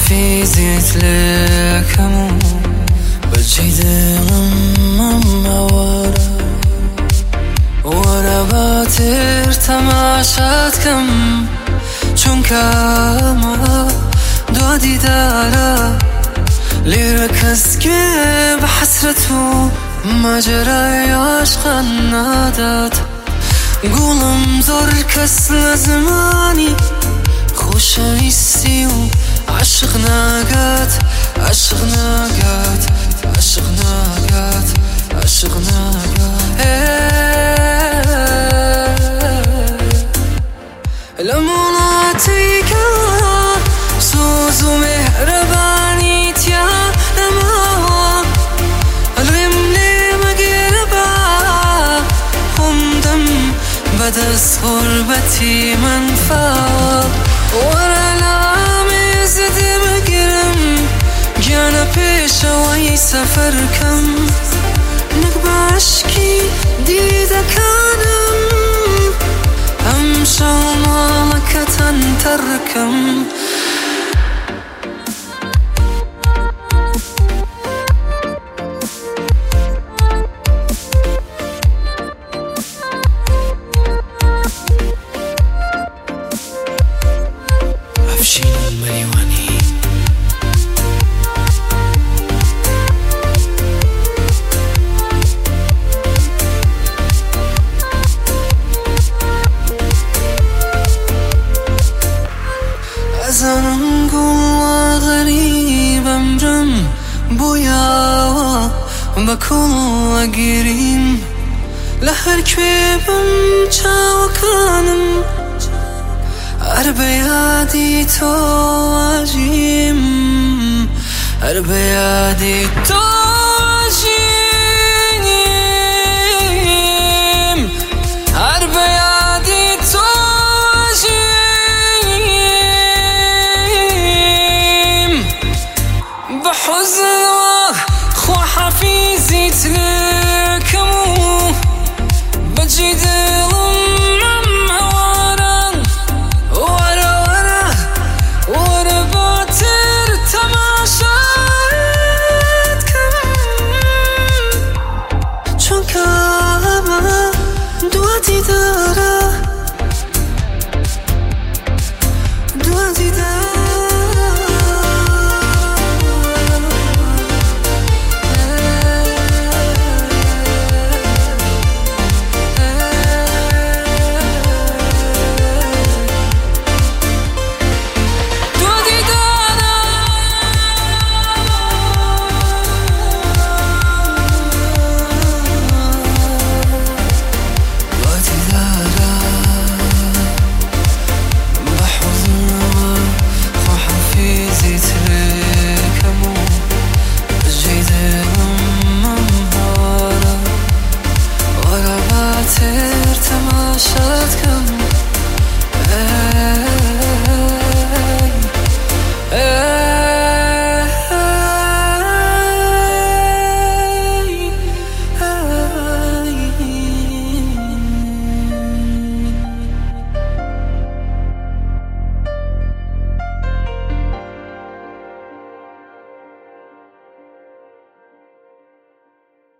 حفيزت لك هموم بجيدم ورا باتر تماشات كم چونك ما دادي دارا ليركز كي بحسرته مجرى عشق نادات قولم زور كس لزماني خوش ويسي عشقنا قات عشقنا قات عشقنا قات عشقنا قات لمناتيك سوز ومهرباني تيا لما الغمني مقربا همدم بدس غربتي منفا ورا لامي زد مقرم جانا بيشا وي سفر كم نقب عشكي ديدا كانم أمشى مالكة تركم أفشين المليواني أزن قوة غريب أمرم بويا بكل قريم لهر كبيبم جاوكانم أربيادي تو عجيم أربيادي تو